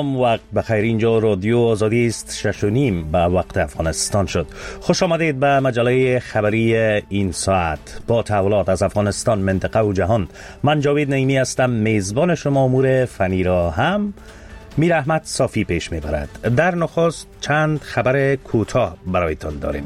سلام، وقت بخیر. اینجا رادیو آزادی است. 6:30 به وقت افغانستان شد. خوش آمدید به مجله خبری این ساعت با تحولات از افغانستان، منطقه و جهان. من جاوید نعیمی هستم. میزبان شما. امور فنی را هم میر احمد صافی پیش میبرد. در نخست چند خبر کوتاه برایتان داریم.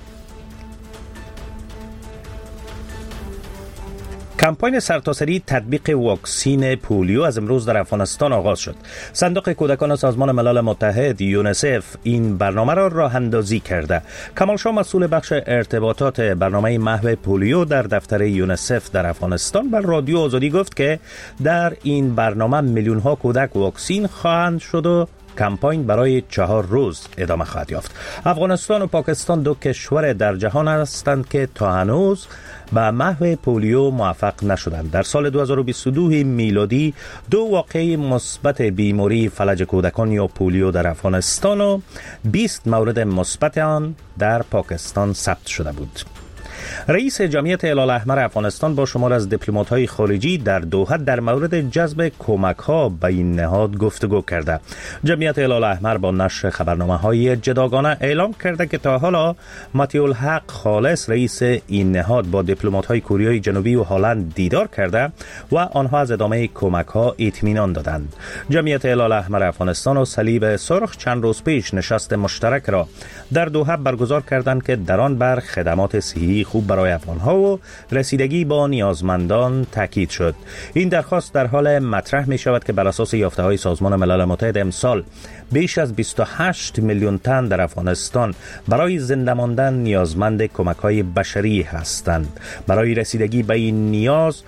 کمپاین سرتاسری تطبیق واکسین پولیو از امروز در افغانستان آغاز شد. صندوق کودکان سازمان ملل متحد یونیسف این برنامه را راه اندازی کرده. کمال شاه، مسئول بخش ارتباطات برنامه محو پولیو در دفتر یونیسف در افغانستان، بر رادیو آزادی گفت که در این برنامه میلیون ها کودک واکسین خواهند شد و کمپاین برای 4 روز ادامه خواهد یافت. افغانستان و پاکستان دو کشور در جهان هستند که تا هنوز به محو پولیو موفق نشدند. در سال 2022 میلادی 2 واقعه مثبت بیماری فلج کودکان یا پولیو در افغانستان و 20 مورد مثبت آن در پاکستان ثبت شده بود. رئیس جمعیت هلال احمر افغانستان با شمار از دیپلمات‌های خارجی در دوحه در مورد جذب کمک‌ها به این نهاد گفتگو کرده. جمعیت هلال احمر با نشر خبرنامه‌های جداگانه اعلام کرده که تا حالا مطیع الحق خالص، رئیس این نهاد، با دیپلمات‌های کوریای جنوبی و هلند دیدار کرده و آنها از ادامه کمک‌ها اطمینان دادند. جمعیت هلال احمر افغانستان و صلیب سرخ چند روز پیش نشست مشترک را در دوحه برگزار کردند که در آن بر خدمات صحی خوب برای افغان‌ها و رسیدگی با نیازمندان تاکید شد. این درخواست در حال مطرح می شود که بر اساس یافته‌های سازمان ملل متحد امسال بیش از 28 میلیون تن در افغانستان برای زنده ماندن نیازمند کمک‌های بشری هستند. برای رسیدگی به این نیاز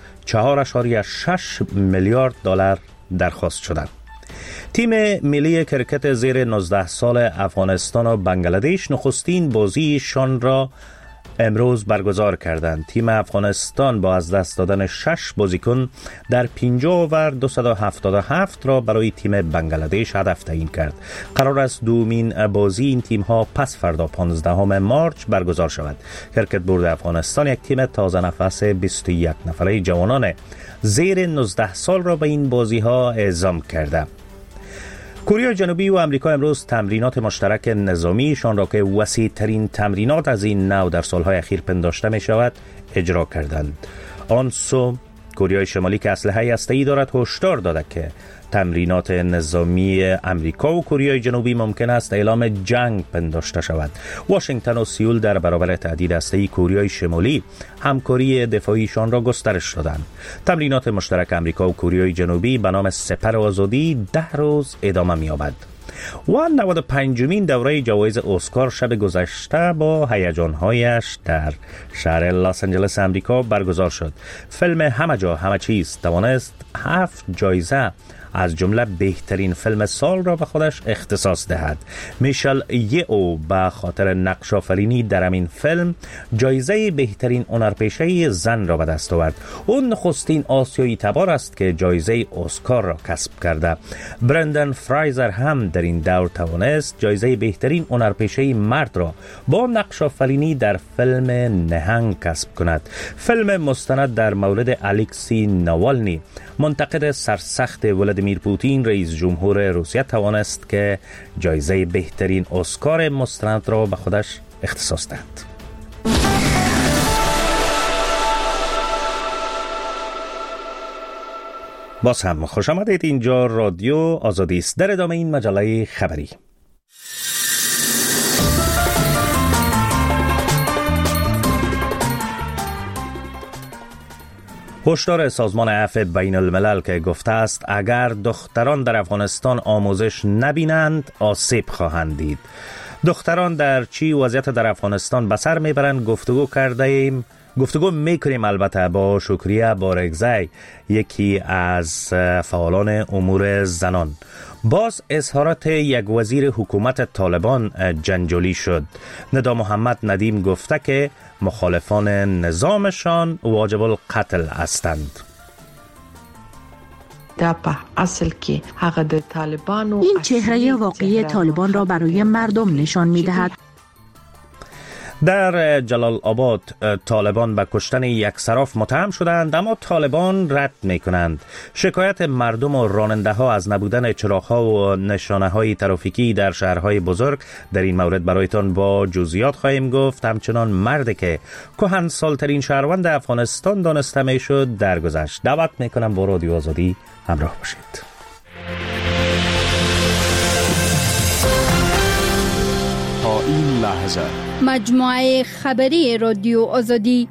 4.6 میلیارد دلار درخواست شده. تیم ملی کرکت زیر 19 سال افغانستان و بنگلادش نخستین بازیشان را امروز برگزار کردند. تیم افغانستان با از دست دادن 6 بازیکن در 50 اوور 277 را برای تیم بنگلادش هدف تعیین کرد. قرار است دومین بازی این تیم ها پس فردا 15 مارچ برگزار شود. کرکت بورد افغانستان یک تیم تازه نفس 21 نفره جوانان زیر 19 سال را به این بازی ها اعزام کرده. کره جنوبی و آمریکا امروز تمرینات مشترک نظامیشان را که وسیع ترین تمرینات از این نوع در سالهای اخیر پنداشته می شود اجرا کردند. آن سو کره شمالی که اسلحه هسته‌ای دارد هشدار داده که تمرینات نظامی آمریکا و کره جنوبی ممکن است اعلام جنگ پنداشته شود. واشنگتن و سئول در برابر تهدید هسته‌ای کره شمالی همکاری دفاعیشان را گسترش دادند. تمرینات مشترک آمریکا و کره جنوبی به نام سپر آزادی 10 روز ادامه می‌یابد. و 95مین دوره جوایز اسکار شب گذشته با هیجان‌هایش در شهر لس آنجلس آمریکا برگزار شد. فیلم همه جا همه چیز توانست 7 جایزه از جمله بهترین فیلم سال را به خودش اختصاص دهد. میشل یئو به خاطر نقش آفرینی در این فیلم جایزه بهترین هنرپیشه زن را به دست آورد. او نخستین آسیایی تبار است که جایزه اسکار را کسب کرده. برندن فرایزر هم در این دور توانست جایزه بهترین هنرپیشه مرد را با نقش آفرینی در فیلم نهنگ کسب کند. فیلم مستند در مورد الکسی ناوالنی، منتقد سرسخت ولادیمیر پوتین رئیس جمهور روسیه، توانست که جایزه بهترین اسکار مستند را به خودش اختصاص دهد. باز هم خوش آمدید. اینجا رادیو آزادی است. در ادامه این مجله خبری، هشدار سازمان عفو بین الملل که گفته است اگر دختران در افغانستان آموزش نبینند آسیب خواهند دید. دختران در چی وضعیت در افغانستان به سر میبرند گفتگو میکنیم البته با شکریه بارگزی، یکی از فعالان امور زنان. باز اظهارات یک وزیر حکومت طالبان جنجالی شد. ندا محمد ندیم گفته که مخالفان نظامشان واجب القتل هستند. این چهره واقعی طالبان را برای مردم نشان می‌دهد. در جلال آباد طالبان به کشتن یک صراف متهم شدند، اما طالبان رد می کنند. شکایت مردم و راننده ها از نبودن چراغ‌ها و نشانه های ترافیکی در شهرهای بزرگ، در این مورد برایتان با جزئیات خواهیم گفت. همچنان مردی که کهنسال‌ترین شهروند افغانستان دانسته می شد درگذشت. دعوت می کنم با رادیو آزادی همراه باشید. تا این لحظه مجموعه خبری رادیو آزادی.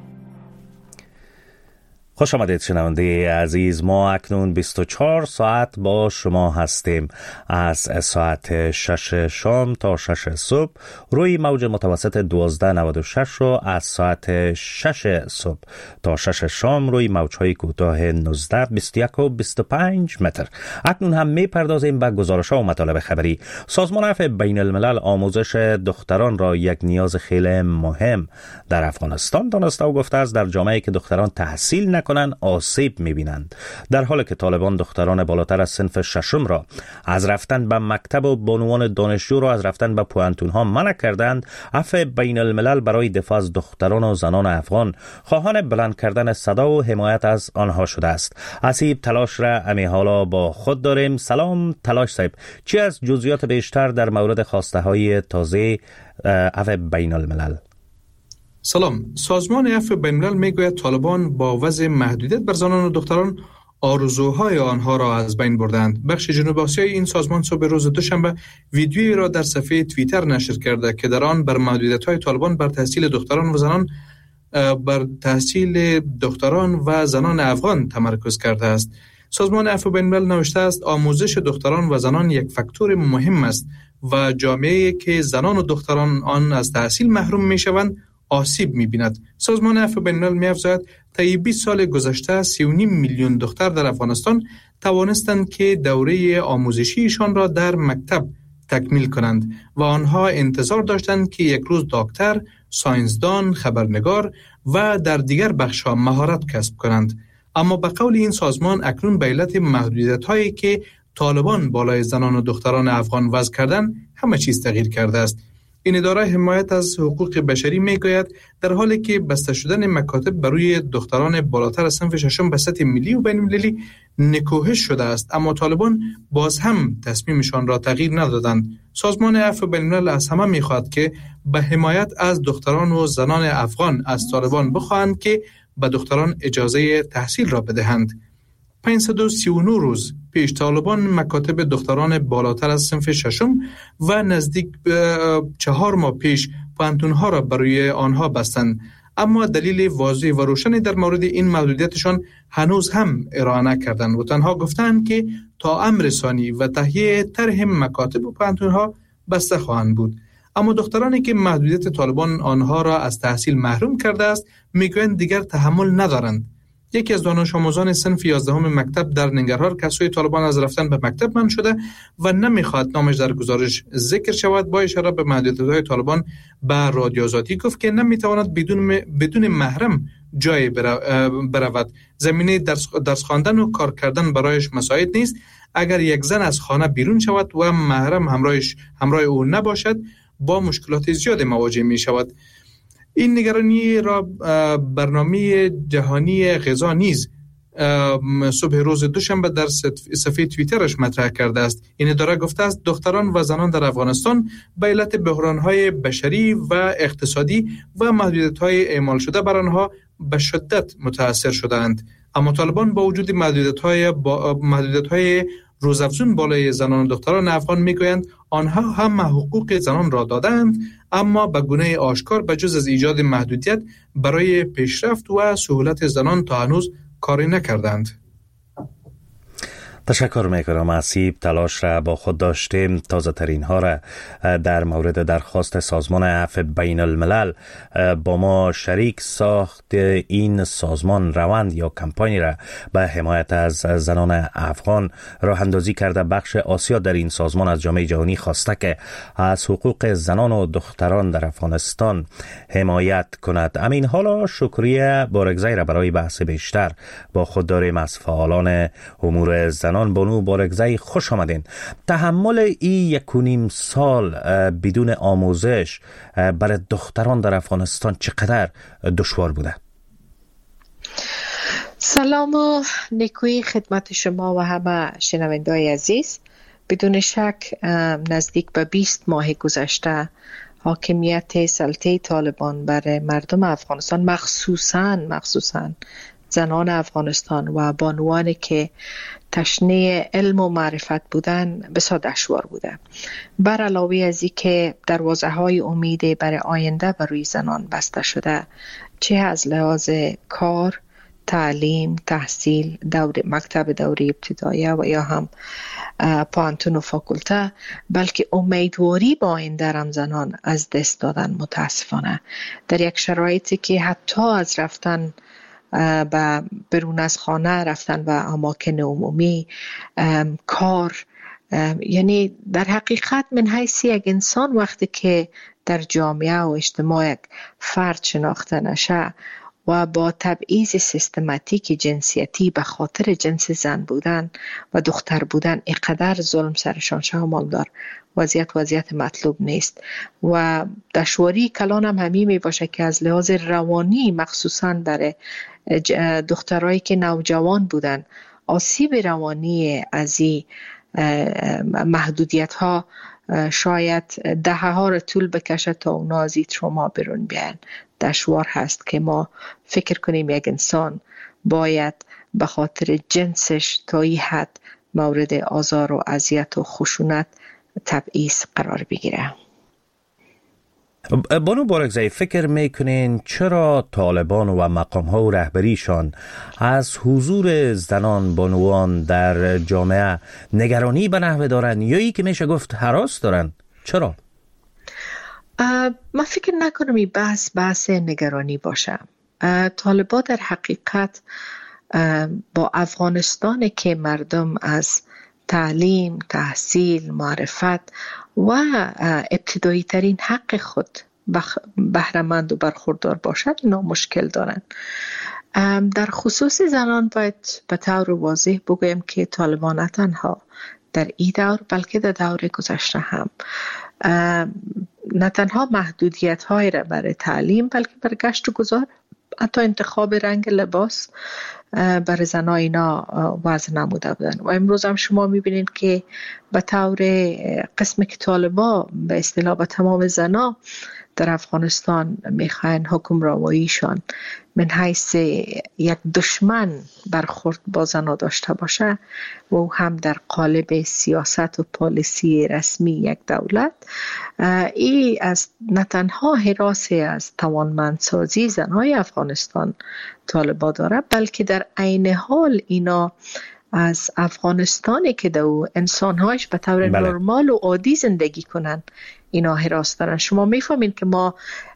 خوش آمدید شنونده عزیز. ما اکنون 24 ساعت با شما هستیم، از ساعت 6 شام تا 6 صبح روی موج متوسط 1296 و از ساعت 6 صبح تا 6 شام روی موجهای کوتاه 19، 21 و 25 متر. اکنون هم می پردازیم به گزارش‌ها و مطالب خبری. سازمان عفو بین الملل آموزش دختران را یک نیاز خیلی مهم در افغانستان دانسته و گفته است در جامعه‌ای که دختران تحصیل نکنند آسیب می‌بینند. در حالی که طالبان دختران بالاتر از صنف ششم را از رفتن به مکتب و بانوان دانشجو را از رفتن به پوهنتون‌ها منع کردند، عفو بین الملل برای دفاع از دختران و زنان افغان خواهان بلند کردن صدا و حمایت از آنها شده است. اسیب تلاش را امی حالا با خود داریم. سلام تلاش صاحب، چی از جزئیات بیشتر در مورد خواسته‌های تازه عفو بین الملل؟ سلام. سازمان عفو بین الملل میگوید طالبان با وضع محدودیت بر زنان و دختران آرزوهای آنها را از بین بردند. بخش جنوب آسیایی این سازمان صبح روز دوشنبه ویدیویی را در صفحه توییتر نشر کرده که در آن بر محدودیت‌های طالبان بر تحصیل دختران و زنان افغان تمرکز کرده است. سازمان عفو بین الملل نوشته است آموزش دختران و زنان یک فاکتور مهم است و جامعه‌ای که زنان و دختران آن از تحصیل محروم می‌شوند آسیب می‌بیند. سازمان عفو بین الملل می‌افزاید طی 20 سال گذشته 3.5 میلیون دختر در افغانستان توانستند که دوره آموزشیشان را در مکتب تکمیل کنند و آنها انتظار داشتند که یک روز دکتر، ساینسدان، خبرنگار و در دیگر بخش‌ها مهارت کسب کنند. اما به قول این سازمان اکنون به علت محدودیت‌هایی که طالبان بالای زنان و دختران افغان وضع کردند همه چیز تغییر کرده است. این اداره حمایت از حقوق بشری میگوید در حالی که بسته شدن مکاتب برای دختران بالاتر از صنف ششم به سطح ملی و بین المللی نکوهش شده است، اما طالبان باز هم تصمیمشان را تغییر ندادند. سازمان عفو بین الملل از همه میخواهد که به حمایت از دختران و زنان افغان از طالبان بخواهند که به دختران اجازه تحصیل را بدهند. 539 روز پیش طالبان مکاتب دختران بالاتر از صنف ششم و نزدیک 4 ماه پیش پوهنتون‌ها را برای آنها بستند، اما دلیل واضح و روشنی در مورد این محدودیتشان هنوز هم ارائه نکردند و تنها گفتند که تا امر ثانی و تهیه طرح مکاتب و پوهنتون‌ها بسته خواهند بود. اما دخترانی که محدودیت طالبان آنها را از تحصیل محروم کرده است میگویند دیگر تحمل ندارند. یکی از دانش آموزان صنف 11 مکتب در ننگرهار که سوی طالبان از رفتن به مکتب منع شده و نمیخواد نامش در گزارش ذکر شود، با اشاره به محدودیت‌های طالبان به رادیو آزادی گفت که نمیتواند بدون محرم جای برود. زمینه درس خواندن و کار کردن برایش مساعد نیست. اگر یک زن از خانه بیرون شود و محرم همراه او نباشد با مشکلات زیاد مواجه می شود. این نگرانی را برنامه جهانی غذا نیز صبح روز دوشنبه در صفحه توییترش مطرح کرده است. این اداره گفته است دختران و زنان در افغانستان به علت بحران‌های بشری و اقتصادی و محدودیت‌های اعمال شده بر آنها به شدت متاثر شدند. اما طالبان با وجود محدودیت‌های روزافزون بالای زنان و دختران افغان میگویند آنها هم حقوق زنان را دادند، اما به گونه آشکار به جز از ایجاد محدودیت برای پیشرفت و سهولت زنان تا هنوز کاری نکردند. تشکر میکنم. اسیب تلاش را با خود داشتیم. تازه ترین ها را در مورد درخواست سازمان عفو بین الملل با ما شریک ساخت. این سازمان روند یا کمپانی را به حمایت از زنان افغان راه اندازی کرده. بخش آسیا در این سازمان از جامعه جهانی خواسته که از حقوق زنان و دختران در افغانستان حمایت کند. امین حالا شکریه بارگزای را برای بحث بیشتر با خود داریم از فعالان امور زنان زنان بانو بارگزی خوش آمدین. تحمل این 1.5 سال بدون آموزش برای دختران در افغانستان چقدر دشوار بوده؟ سلام و نیکویی خدمت شما و همه شنونده‌های عزیز. بدون شک نزدیک به 20 ماه گذشته حاکمیت سلطه طالبان بر مردم افغانستان مخصوصاً زنان افغانستان و بانوانی که تشنه علم و معرفت بودن بسیار دشوار بوده. بر علاوه از این که دروازه‌های امید برای آینده بر روی زنان بسته شده، چه از لحاظ کار، تعلیم، تحصیل، مکتب دوره ابتدایی و یا هم پانتون و فاکولته، بلکه امیدواری با آینده رم زنان از دست دادن متاسفانه در یک شرایطی که حتی از رفتن به برون از خانه، رفتن به اماکن عمومی، کار، یعنی در حقیقت من حیث یک انسان وقتی که در جامعه و اجتماع یک فرد شناخته نشه و با تبعیض سیستماتیک جنسیتی به خاطر جنس زن بودن و دختر بودن اینقدر ظلم سرشان شامل وضعیت مطلوب نیست و دشواری کلان هم همین می باشه که از لحاظ روانی مخصوصاً برای دخترایی که نوجوان بودن آسیب روانی از این محدودیت ها شاید دهه ها را طول بکشه تا اونا از این تروما برون بیان. دشوار هست که ما فکر کنیم یک انسان باید به خاطر جنسش تا این حد مورد آزار و اذیت و خشونت تبعیض قرار بگیره. بانو بارگزی، فکر میکنین چرا طالبان و مقام ها و رهبریشان از حضور زنان بانوان در جامعه نگرانی به نحوه دارن یا ای که میشه گفت هراس دارن؟ چرا؟ من فکر نکنم این بحث نگرانی باشه. طالبان در حقیقت با افغانستان که مردم از تعلیم، تحصیل، معرفت و ابتدایی ترین حق خود بهره‌مند و برخوردار باشد اینا مشکل دارند. در خصوص زنان باید به طور واضح بگویم که طالبان نه تنها در این دور بلکه در دور گذشته هم نه تنها محدودیت های را برای تعلیم بلکه برای گشت و گذار، حتی انتخاب رنگ لباس برای زنها اینا وضع نموده بودن و امروز هم شما میبینید که به طور قسم که طالبا به اصطلاح به تمام زنها در افغانستان میخواین حکمرانیشان من حیث یک دشمن برخورد با زنها داشته باشه و هم در قالب سیاست و پالیسی رسمی یک دولت، ای از نه تنها حراسی از توانمندسازی زنهای افغانستان طالبا داره بلکه در عین حال اینا از افغانستانی که دو انسانهایش به طور نرمال و عادی زندگی کنن اینا حراس دارن. شما میفهمین که ما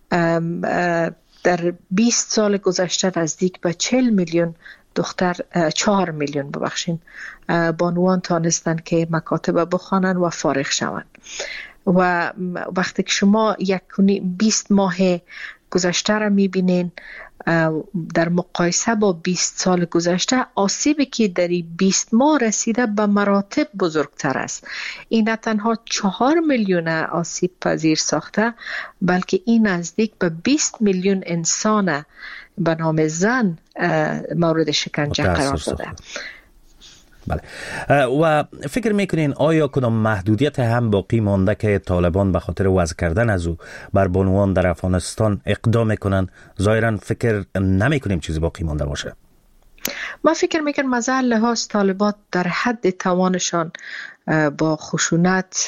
در 20 سال گذشته نزدیک به 40 میلیون دختر 4 میلیون بانوان تانستن که مکاتب بخوانن و فارغ شوند و وقتی که شما 20 ماه گذشته را میبینین در مقایسه با 20 سال گذشته آسیبی که در 20 ماه رسیده به مراتب بزرگتر است. این نه تنها 4 میلیون آسیب پذیر ساخته بلکه این نزدیک به 20 میلیون انسان به نام زن مورد شکنجه قرار داده. بله. و فکر میکنین آیا کدام محدودیت هم باقی مانده که طالبان به خاطر وضع کردن از او بر بانوان در افغانستان اقدام میکنن؟ ظاهرا فکر نمیکنیم چیزی باقی مانده باشه. ما فکر میکنم از لحاظ طالبان در حد توانشان با خشونت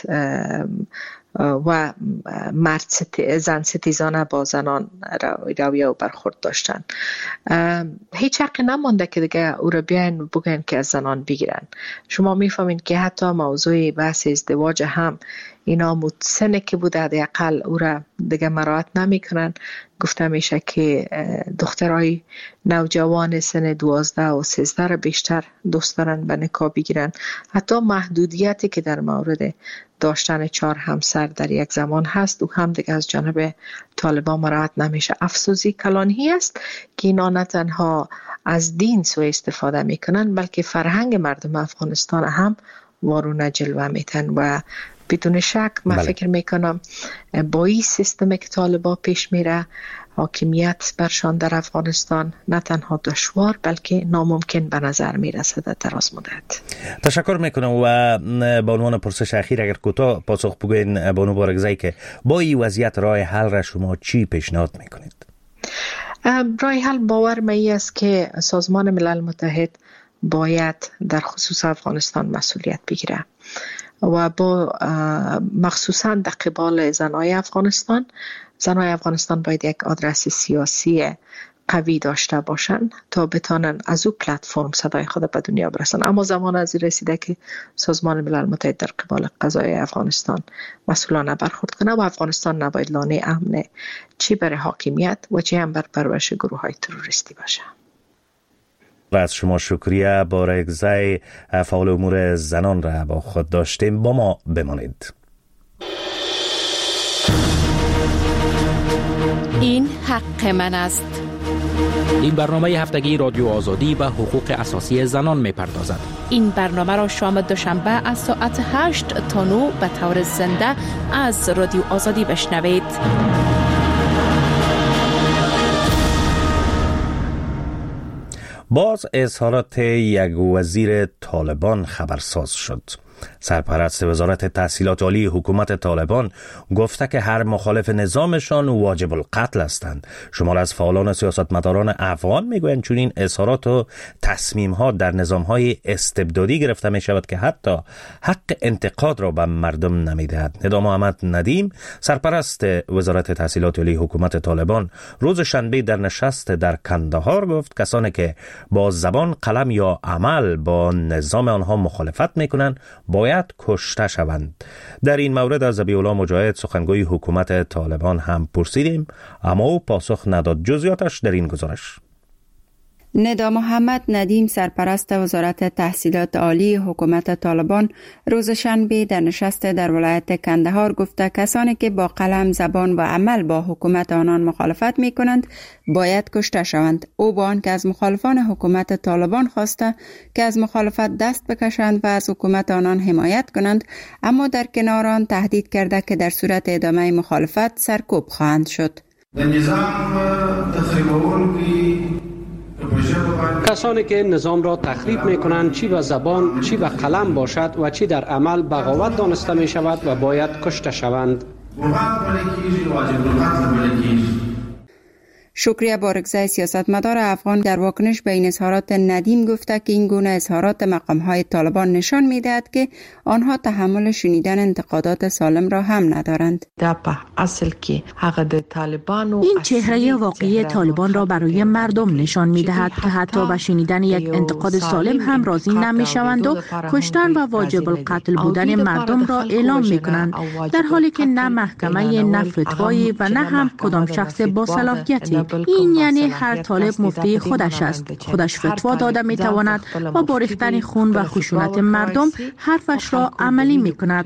و زن ستیزانه با زنان رویه و برخورد داشتن. هیچ حقی نمانده که دیگه او را بیاین بگن که از زنان بگیرن. شما میفهمین که حتی موضوع بحث ازدواج هم اینا سنی که بوده حداقل او را دیگه مراعات نمیکنن. گفته میشه که دخترای نوجوان سن 12 و 13 را بیشتر دوست دارن به نکاح بگیرن. حتی محدودیتی که در مورد داشتن 4 همسر در یک زمان هست و هم دیگه از جانب طالبان مراعات نمیشه. افسوسی کلانی است که اینا نه تنها از دین سوء استفاده میکنن بلکه فرهنگ مردم افغانستان هم وارونه جلوه میتن و بدون شک من فکر میکنم با این سیستمی که طالبان پیش میره حاکمیت برشان در افغانستان نه تنها دشوار بلکه ناممکن به نظر میرسه در دراز مدت. تشکر میکنم و به عنوان پرسش اخیر اگر کوتاه پاسخ بگوین بانو بارگزایی که با این وضعیت راه حل را شما چی پیشنهاد میکنید؟ راه حل باور می است که سازمان ملل متحد باید در خصوص افغانستان مسئولیت بگیره و با مخصوصا در قبال زنای افغانستان باید یک آدرس سیاسی قوی داشته باشند تا بتانن از او پلتفرم صدای خود به دنیا برسن. اما زمان از رسیده که سازمان ملل متحد در قبال قضای افغانستان مسئولانه برخورد کنه و افغانستان نباید لانه امن چی برای حاکمیت و چی هم بر پرورش گروه های تروریستی باشه. از شما شکریه. بارگزای فعال امور زنان را با خود داشتیم. با ما بمانید. این حق من است. این برنامه هفتگی رادیو آزادی به حقوق اساسی زنان می‌پردازد. این برنامه را شام دوشنبه از ساعت 8 تا 9 به طور زنده از رادیو آزادی بشنوید. باز اظهارات یک وزیر طالبان خبرساز شد. سرپرست وزارت تحصیلات عالی حکومت طالبان گفته که هر مخالف نظامشان واجب القتل هستند. شمار از فعالان سیاستمداران افغان میگویند چون این اظهارات و تصمیم‌ها در نظام‌های استبدادی گرفته می‌شود که حتی حق انتقاد را به مردم نمی‌دهد. ندا محمد ندیم سرپرست وزارت تحصیلات عالی حکومت طالبان روز شنبه در نشست در کندهار گفت کسانی که با زبان، قلم یا عمل با نظام آنها مخالفت می‌کنند باید کشته شوند. در این مورد از ذبیح‌الله مجاهد سخنگوی حکومت طالبان هم پرسیدیم اما او پاسخ نداد. جزئیاتش در این گزارش. ندا محمد ندیم سرپرست وزارت تحصیلات عالی حکومت طالبان روز شنبه در نشست در ولایت کندهار گفته کسانی که با قلم، زبان و عمل با حکومت آنان مخالفت می کنند باید کشته شوند. او با آنکه از مخالفان حکومت طالبان خواسته که از مخالفت دست بکشند و از حکومت آنان حمایت کنند، اما در کنار آن تهدید کرده که در صورت ادامه مخالفت سرکوب خواهند شد. کسانی که نظام را تخریب می کنند چی به زبان، چی به قلم باشد و چی در عمل بغاوت دانسته می شود و باید کشته شوند. شکریه بارگزای سیاستمدار افغان در واکنش به این اظهارات ندیم گفته که این گونه اظهارات مقام‌های طالبان نشان می‌دهد که آنها تحمل شنیدن انتقادات سالم را هم ندارند. این چهره واقعی طالبان را برای مردم نشان می‌دهد که حتی به شنیدن یک انتقاد سالم هم راضی نمی‌شوند و کشتن و واجب القتل بودن مردم را اعلام می‌کنند، در حالی که نه محکمه، نه فتوایی و نه هم کدام شخص با صلاحیتی. این یعنی هر طالب مفتی خودش است. خودش فتوا داده می تواند و با ریختن خون و خشونت مردم حرفش را عملی می کند.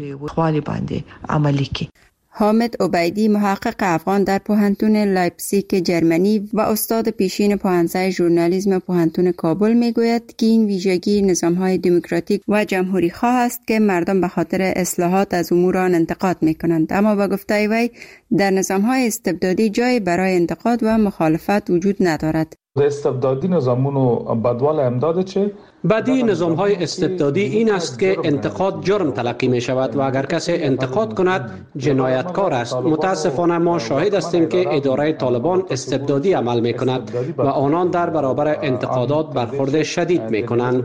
حامد عبیدی محقق افغان در پوهنتون لایپزیگ جرمنی و استاد پیشین پوهنځای ژورنالیسم پوهنتون کابل میگوید که این ویژگی نظام‌های دموکراتیک و جمهوری خواه است که مردم به خاطر اصلاحات از امور آن انتقاد می‌کنند، اما به گفته وی در نظام‌های استبدادی جای برای انتقاد و مخالفت وجود ندارد. استبدادی نظامونو بدوال امداد چه؟ بدی نظام‌های استبدادی این است که انتقاد جرم تلقی می شود و اگر کسی انتقاد کند جنایتکار است. متاسفانه ما شاهد هستیم که اداره طالبان استبدادی عمل می کند و آنان در برابر انتقادات برخورد شدید می کنند.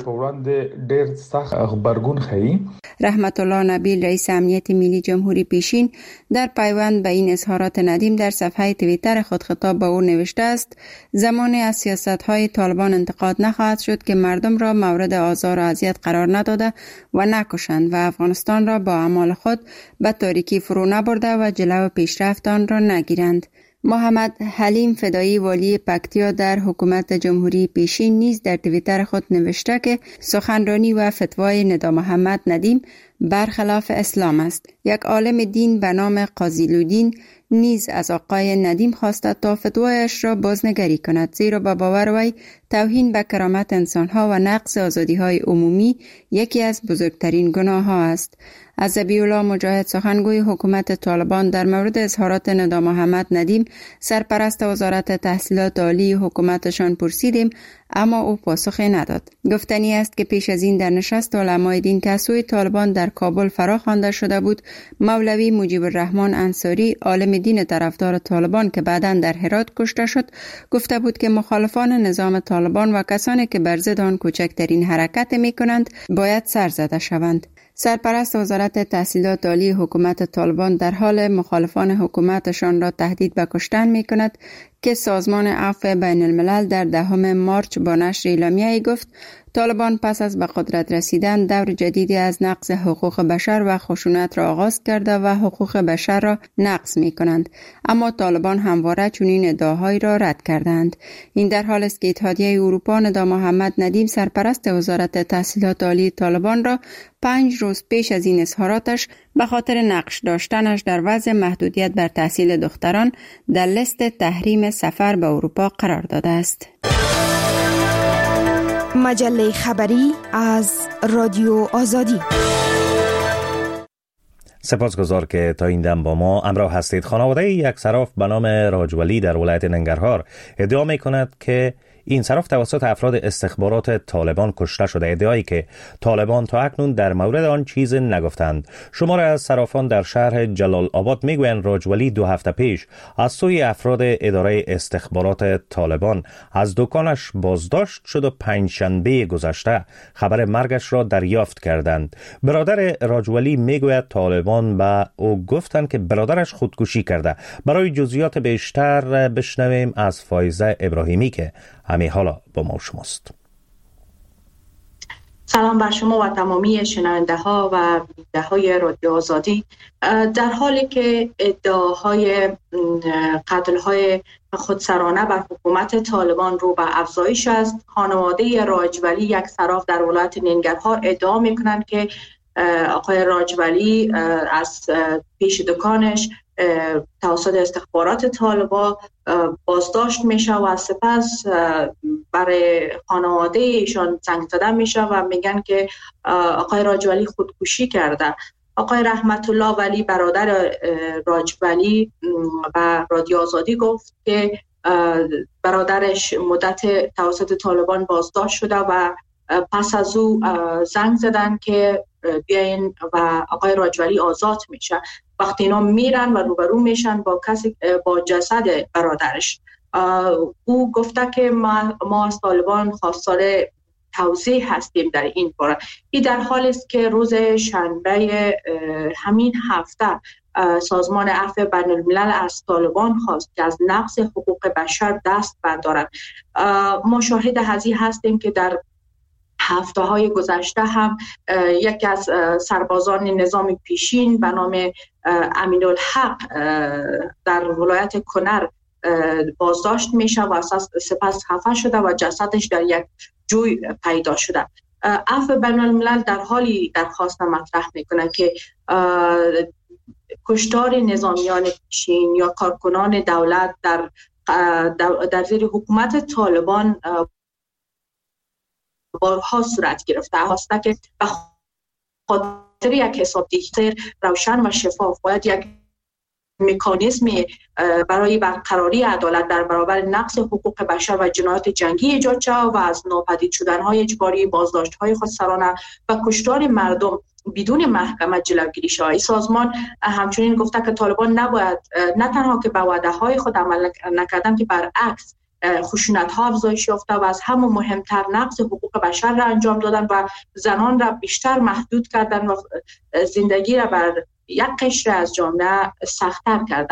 رحمت الله نبیل رئیس امنیت ملی جمهوری پیشین در پیوند به این اظهارات ندیم در صفحه توییتر خود خطاب به او نوشته است: زمانی از سیاست‌های طالبان انتقاد نخواهد شد که مردم را مورد آزار و اذیت قرار نداده و نکشند و افغانستان را با اعمال خود به تاریکی فرو نبرده و جلو پیشرفت آن را نگیرند. محمد حلیم فدایی والی پکتیا در حکومت جمهوری پیشین نیز در توییتر خود نوشته که سخنرانی و فتوای ندا محمد ندیم برخلاف اسلام است. یک عالم دین به نام قاضی لودین نیز از آقای ندیم خواسته تا فتوایش را بازنگری کند، زیرا به باور وی توهین به کرامت انسانها و نقض آزادی‌های عمومی یکی از بزرگترین گناه‌ها است. از ذبیح‌الله مجاهد سخنگوی حکومت طالبان در مورد اظهارات ندا محمد ندیم سرپرست وزارت تحصیلات عالی حکومتشان پرسیدیم، اما او پاسخی نداد. گفتنی است که پیش از این در نشست علمای دین که از سوی طالبان در کابل فرا خوانده شده بود، مولوی مجیب الرحمن انصاری عالم دین طرفدار طالبان که بعداً در هرات کشته شد گفته بود که مخالفان نظام طالبان و کسانی که بر ضد آن کوچکترین حرکت می‌کنند باید سرزده شوند. سرپرست وزارت تحصیلات عالی حکومت طالبان در حال مخالفان حکومتشان را تهدید به کشتن می کند که سازمان عفو بین الملل در 10 مارچ با نشر اعلامیه‌ای گفت طالبان پس از به قدرت رسیدن دور جدیدی از نقض حقوق بشر و خشونت را آغاز کرده و حقوق بشر را نقض می کنند، اما طالبان همواره چنین ادعاهایی را رد کردند. این در حال است که اتحادیه اروپا ندا محمد ندیم سرپرست وزارت تحصیلات عالی طالبان را 5 روز پیش از این اظهاراتش به خاطر نقش داشتنش در وضع محدودیت بر تحصیل دختران در لیست تحریم سفر به اروپا قرار داده است. مجله خبری از رادیو آزادی. سپاسگزار که تا این دم با ما همراه هستید. خانواده یک صراف به نام راجولی در ولایت ننگرهار ادعا می کند که این صراف توسط افراد استخبارات طالبان کشته شده، ادعایی که طالبان تا اکنون در مورد آن چیز نگفتند. شمار از صرافان در شهر جلال آباد میگویند راجولی 2 هفته پیش از سوی افراد اداره استخبارات طالبان از دکانش بازداشت شد و پنجشنبه گذشته خبر مرگش را دریافت کردند. برادر راجولی میگوید طالبان به او گفتند که برادرش خودکشی کرده. برای جزئیات بیشتر بشنویم از فایزه ابراهیمی که همین حالا با ما شماست. سلام بر شما و تمامی شنونده ها و بیننده های رادیو آزادی. در حالی که ادعاهای قتل های خودسرانه بر حکومت طالبان رو به افزایش است، خانواده راجولی یک صراف در ولایت ننگرهار ادعا میکنند که آقای راجولی از پیش دکانش توسط استخبارات طالبان بازداشت میشه و سپس برای خانواده ایشان زنگ زده میشه و میگن که آقای راجولی خودکشی کرده. آقای رحمت الله ولی برادر راجولی و رادیو آزادی گفت که برادرش مدت توسط طالبان بازداشت شده و پس از او زنگ زدن که بیاین و آقای راجولی آزاد میشه. وقتی اینا میرن و روبرو میشن با جسد برادرش، او گفته که ما از طالبان خواستار توضیح هستیم در این باره. این در حال است که روز شنبه همین هفته سازمان عفو بین الملل از طالبان خواست که از نقض حقوق بشر دست بردارند. ما شاهد هذه هستیم که در هفته های گذشته هم یکی از سربازان نظام پیشین به نام امین الحق در ولایت کنر بازداشت میشه و سپس خفه شده و جسدش در یک جوی پیدا شده. عفو بین الملل در حالی درخواست مطرح میکنه که کشتار نظامیان پیشین یا کارکنان دولت در زیر حکومت طالبان بارها صورت گرفته. هسته که به خاطر یک حسابدهی روشن و شفاف باید یک مکانیزمی برای برقراری عدالت در برابر نقض حقوق بشر و جنایات جنگی ایجاد شود و از ناپدید شدن‌های اجباری، بازداشت‌های خودسرانه و کشتار مردم بدون محکمه جلوگیری شود. این سازمان همچنین گفته که طالبان نباید نه تنها که به وعده‌های خود عمل نکردن که برعکس خشونت‌ها افزایش یافته و از همون مهمتر نقض حقوق بشر را انجام دادن و زنان را بیشتر محدود کردن و زندگی را بر یک قشر از جامعه سخت‌تر کردن.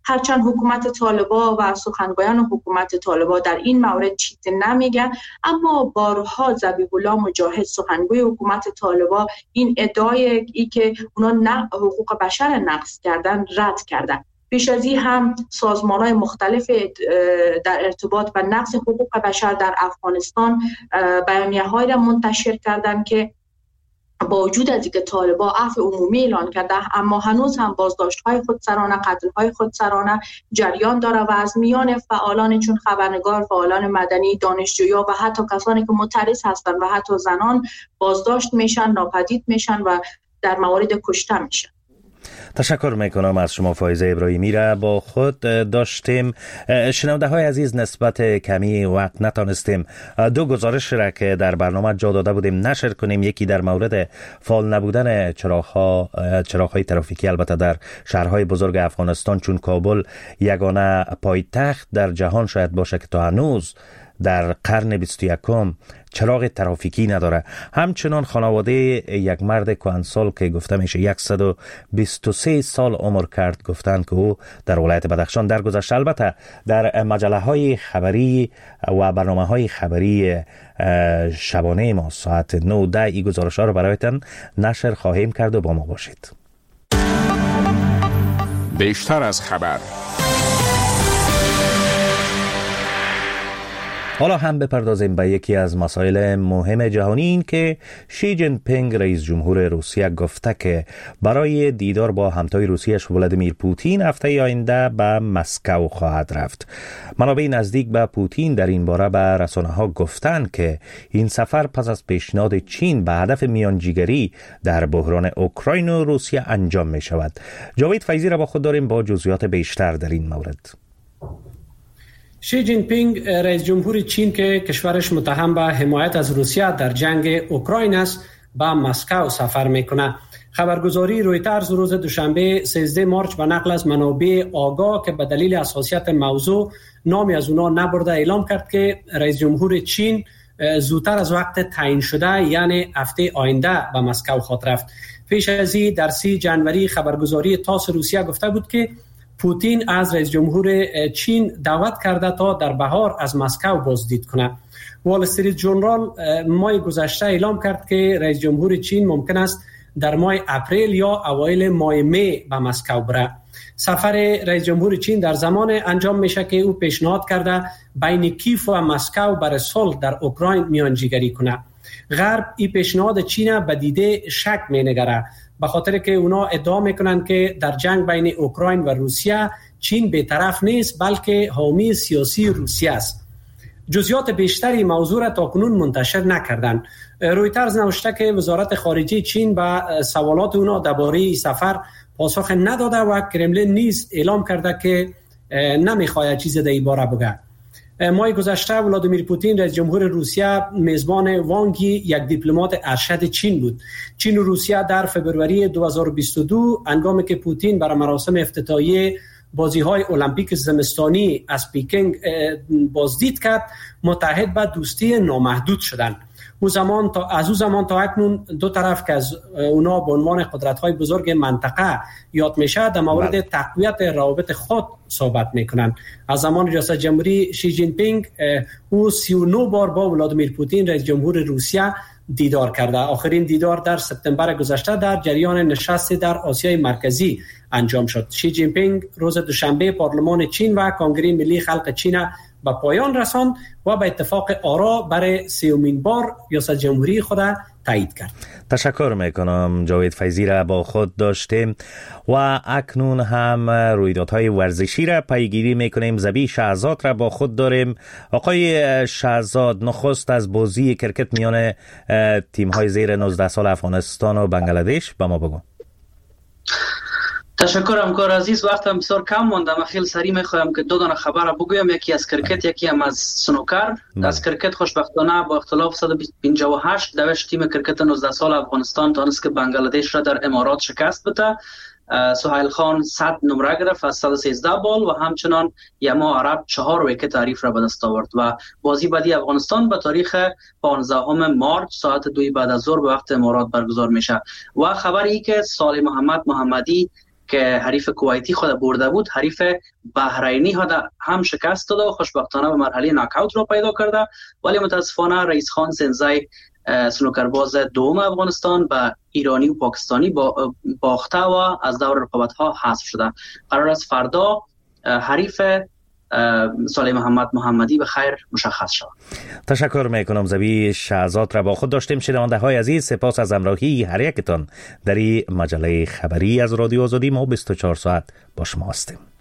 هرچند حکومت طالبان و سخنگویان حکومت طالبان در این مورد چیزی نمیگن، اما بارها ذبیح الله مجاهد سخنگوی حکومت طالبان این ادعای که اونا حقوق بشر نقض کردن رد کردن. پیش از این هم سازمان‌های مختلف در ارتباط با نقض حقوق بشر در افغانستان بیانیه‌هایی را منتشر کردند که با وجود از اینکه طالبان عفو عمومی اعلان کرده، اما هنوز هم بازداشت‌های خودسرانه، قتل‌های خودسرانه جریان داره و از میان فعالان چون خبرنگار، فعالان مدنی، دانشجویان و حتی کسانی که معترض هستند و حتی زنان بازداشت میشن، ناپدید میشن و در موارد کشته میشن. تشکر میکنم از شما فایزه ابراهیمی. را با خود داشتیم. شنونده های عزیز، نسبت کمی وقت نتانستیم دو گزارش را که در برنامه جا داده بودیم نشر کنیم. یکی در مورد فعال نبودن چراغ‌های ترافیکی البته در شهرهای بزرگ افغانستان چون کابل یگانه پایتخت در جهان شاید باشه که تا هنوز در قرن 21 چراغ ترافیکی نداره. همچنان خانواده یک مرد کهنسال که گفته میشه 123 سال عمر کرد گفتند که او در ولایت بدخشان درگذشت. البته در مجله های خبری و برنامه های خبری شبانه ما ساعت 9:10 این گزارش ها رو برایتان نشر خواهیم کرد و با ما باشید. بیشتر از خبر. حالا هم بپردازیم به یکی از مسائل مهم جهانی، این که شی جین پینگ رئیس جمهور روسیه گفته که برای دیدار با همتای روسیه‌اش ولادیمیر پوتین هفته آینده به مسکو خواهد رفت. منابع نزدیک به پوتین در این باره به رسانه‌ها گفتند که این سفر پس از پیشنهاد چین به هدف میانجیگری در بحران اوکراین و روسیه انجام می شود. جاوید فیضی را با خود داریم با جزئیات بیشتر در این مورد. شی جین پینگ رئیس جمهور چین که کشورش متهم به حمایت از روسیه در جنگ اوکراین است به مسکو سفر میکنه. خبرگزاری رویترز روز دوشنبه 13 مارچ به نقل از منابع آگاه که به دلیل حساسیت موضوع نامی از اونا نبرده اعلام کرد که رئیس جمهور چین زودتر از وقت تعیین شده یعنی هفته آینده به مسکو خواهد رفت. پیش از این در 30 جنوری خبرگزاری تاس روسیه گفته بود که پوتین از رئیس جمهور چین دعوت کرده تا در بهار از مسکو بازدید کنه. وال استریت ژورنال ماه گذشته اعلام کرد که رئیس جمهور چین ممکن است در ماه اپریل یا اوایل ماه می به مسکو بره. سفر رئیس جمهور چین در زمان انجام میشه که او پیشنهاد کرده بین کیف و مسکو برای صلح در اوکراین میانجیگری کنه. غرب این پیشنهاد چین به دیده شک مینگره، به خاطر که اونا ادعا میکنن که در جنگ بین اوکراین و روسیه چین بی‌طرف نیست بلکه حامی سیاسی روسیه است. جزئیات بیشتری موضوع را تاکنون منتشر نکردند. رویترز نوشته که وزارت خارجه چین به سوالات اونا درباره این سفر پاسخ نداده و کرملین نیز اعلام کرده که نمیخواد چیزی در این باره بگه. ماه گذشته ولادیمیر پوتین رئیس جمهور روسیه میزبان وانگی یک دیپلمات ارشد چین بود. چین و روسیه در فوریه 2022 هنگامی که پوتین برای مراسم افتتاحیه بازی‌های المپیک زمستانی از پکینگ بازدید کرد متحد به دوستی نامحدود شدند. از او زمان تا اکنون دو طرف که از اونا به عنوان قدرت‌های بزرگ منطقه یاد میشه در مورد تقویت روابط خود صحبت میکنند. از زمان ریاست جمهوری شی جین پینگ او 39 بار با ولادیمیر پوتین رئیس جمهور روسیه دیدار کرده. آخرین دیدار در سپتامبر گذشته در جریان نشست در آسیای مرکزی انجام شد. شی جین پینگ روز دوشنبه پارلمان چین و کنگره ملی خلق چین به پایان رساند و به اتفاق آرا برای 30مین بار ریاست جمهوری خود تایید کرد. تشکر میکنم. جاوید فیضی را با خود داشتیم و اکنون هم رویدادهای ورزشی را پیگیری میکنیم. زبی شهزاد را با خود داریم. آقای شهزاد، نخست از بازی کرکت میان تیم‌های زیر 19 سال افغانستان و بنگلادش به ما بگو. تشکر همکار عزیز. وقتم بسیار کم مونده. من خیلی سریع میخوایم که دو دانه خبر بگویم، یکی از کرکت یکی هم از سنوکر. از کرکت خوشبختانه با اختلاف 158 دوش تیم کرکت 19 سال افغانستان تانست که بنگلادش را در امارات شکست بده. سهیل خان 100 نمره گرفت از 113 بال و همچنان یما عرب 4 ویکت حریف را به دست آورد و بازی بعدی افغانستان به تاریخ 15 مارچ ساعت 2 بعد از ظهر به وقت امارات برگزار میشه. و خبری که صالح محمدی که حریف کویتی خود برده بود، حریف بحرینی هم شکست داده و خوشبختانه به مرحله ناکاوت را پیدا کرده. ولی متاسفانه رئیس خان سنزای سنوکرباز دوم افغانستان به ایرانی و پاکستانی باخته و از دور رقابت‌ها حذف شده. قرار است فردا حریف صالح محمد محمدی به خیر مشخص شد. تشکر میکنم زبی شهزاد را با خود داشتیم. شنونده های عزیز، سپاس از همراهی هر یکتان در این مجله خبری از رادیو آزادی. ما 24 ساعت با شما هستیم.